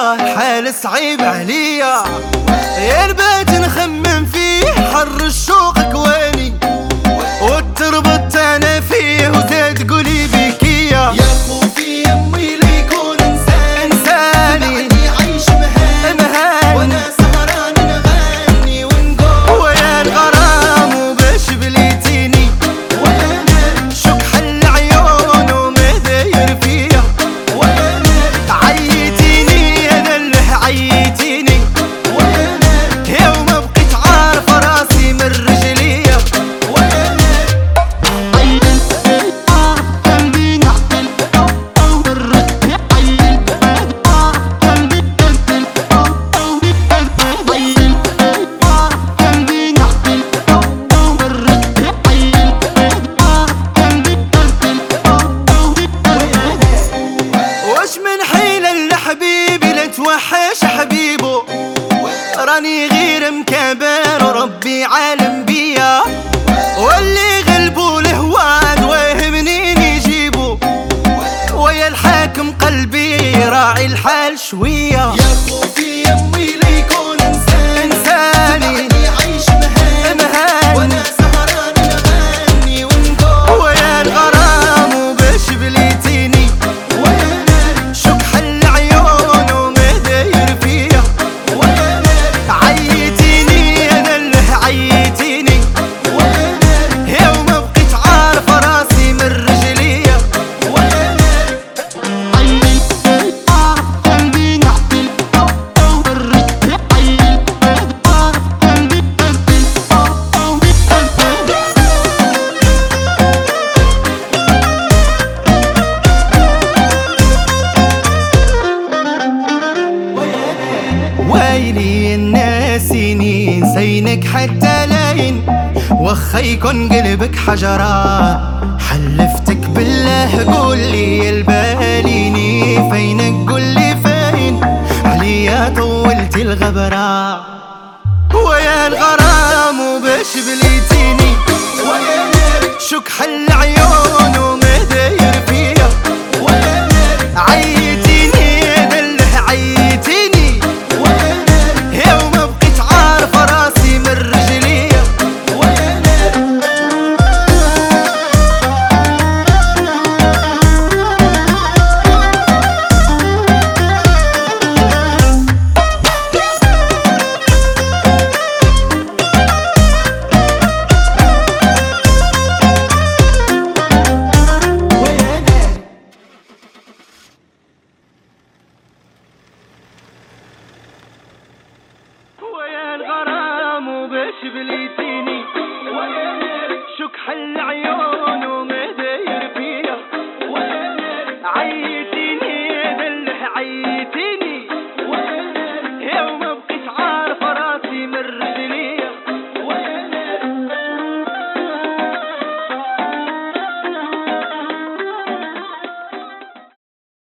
حال صعيب عليا، يا البيت نخمم فيه حر الشوق كواني، وتربط انا فيه وزاد قولي بكيا. يا خوفي يمي ليكون انساني بعدي عيش مهاني وانا سهران نغني ونقول ويا الغرام وباش بليتيني، وانا شكح العيون وما داير فيا، وانا عيتيني انا اللي عيتيني، وانا يوم بقيت عارفه راسي من رجليا. وش من حيلة لحبيبي لا توحش حبيبه، راني غير مكابر وربي عالم بيا، واللي غلبوا الهواد واه منين يجيبوا، ويا الحاكم قلبي راعي الحال شوية. يا خوفي يمي ليكون انساني بعدي عيش مهاني وانا سهران نغني ونقول ويا الغرام وباش بليتيني، وانا شكح العيون وما داير فيا، وانا عيتيني انا اللي عيتيني، وانا يوم بقيت عارفه راسي من رجليا. ويلي الناسيني نسينك حتى لاين، وخا يكون قلبك حجرة، حلفتك بالله قولي الباليني فينك قولي فين، عليا طولتي الغبرة، ويا الغرام وباش بليتيني، شكح العيون وما داير فيا، عيتيني انا اللي عيتيني، يوم بقيت عارفه راسي من رجليا. ويا الغرام وباش بليتيني، شكح العيون وما